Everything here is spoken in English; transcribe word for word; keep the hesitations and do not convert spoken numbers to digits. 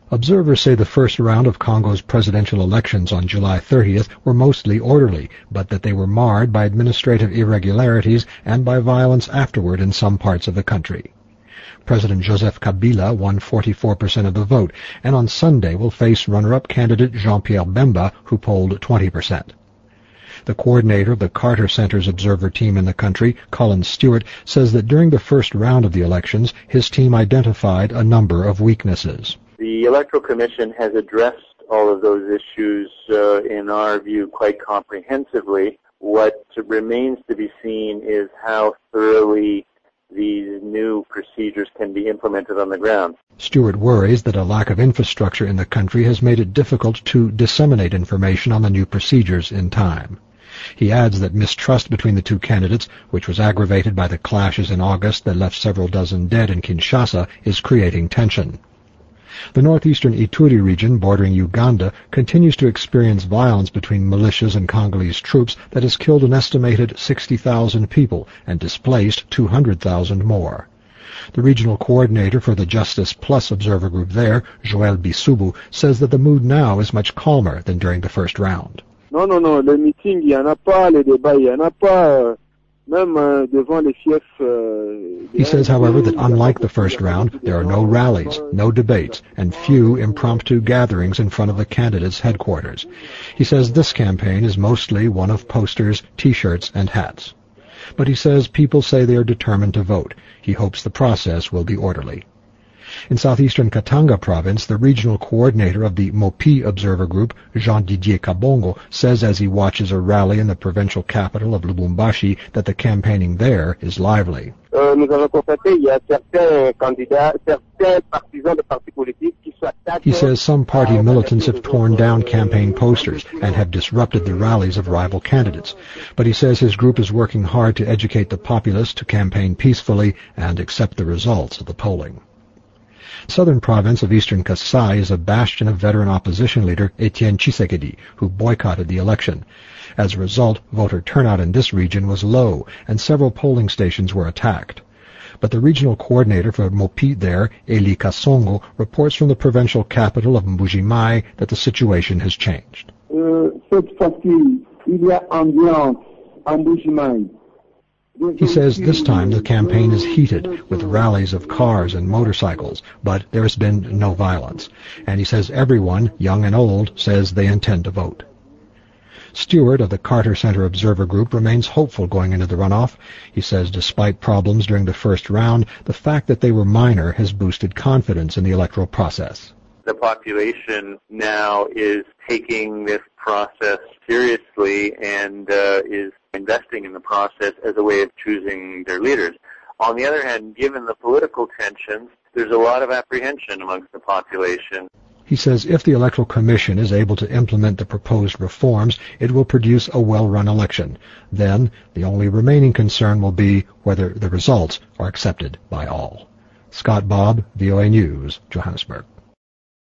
Observers say the first round of Congo's presidential elections on July thirtieth were mostly orderly, but that they were marred by administrative irregularities and by violence afterward in some parts of the country. President Joseph Kabila won forty-four percent of the vote, and on Sunday will face runner-up candidate Jean-Pierre Bemba, who polled twenty percent. The coordinator of the Carter Center's observer team in the country, Colin Stewart, says that during the first round of the elections, his team identified a number of weaknesses. The Electoral Commission has addressed all of those issues, uh, in our view, quite comprehensively. What remains to be seen is how thoroughly these new procedures can be implemented on the ground. Stewart worries that a lack of infrastructure in the country has made it difficult to disseminate information on the new procedures in time. He adds that mistrust between the two candidates, which was aggravated by the clashes in August that left several dozen dead in Kinshasa, is creating tension. The northeastern Ituri region bordering Uganda continues to experience violence between militias and Congolese troops that has killed an estimated sixty thousand people and displaced two hundred thousand more. The regional coordinator for the Justice Plus observer group there, Joël Bisubu, says that the mood now is much calmer than during the first round. Non, non, non, les meetings, il y en a pas, les débats, il y en a pas. He says, however, that unlike the first round, there are no rallies, no debates, and few impromptu gatherings in front of the candidates' headquarters. He says this campaign is mostly one of posters, T-shirts, and hats. But he says people say they are determined to vote. He hopes the process will be orderly. In southeastern Katanga province, the regional coordinator of the Mopi Observer Group, Jean-Didier Kabongo, says as he watches a rally in the provincial capital of Lubumbashi that the campaigning there is lively. He says some party militants have torn down campaign posters and have disrupted the rallies of rival candidates. But he says his group is working hard to educate the populace to campaign peacefully and accept the results of the polling. Southern province of eastern Kasai is a bastion of veteran opposition leader Etienne Tshisekedi, who boycotted the election. As a result, voter turnout in this region was low, and several polling stations were attacked. But the regional coordinator for Mopi there, Eli Kasongo, reports from the provincial capital of Mbuji-Mayi that the situation has changed. Uh, cette fois-ci, il y a ambiance à Mbuji-Mayi. He says this time the campaign is heated, with rallies of cars and motorcycles, but there has been no violence. And he says everyone, young and old, says they intend to vote. Stewart of the Carter Center Observer Group remains hopeful going into the runoff. He says despite problems during the first round, the fact that they were minor has boosted confidence in the electoral process. The population now is taking this process seriously and uh, is investing in the process as a way of choosing their leaders. On the other hand, given the political tensions, there's a lot of apprehension amongst the population. He says if the Electoral Commission is able to implement the proposed reforms, it will produce a well-run election. Then, the only remaining concern will be whether the results are accepted by all. Scott Bobb, V O A News, Johannesburg.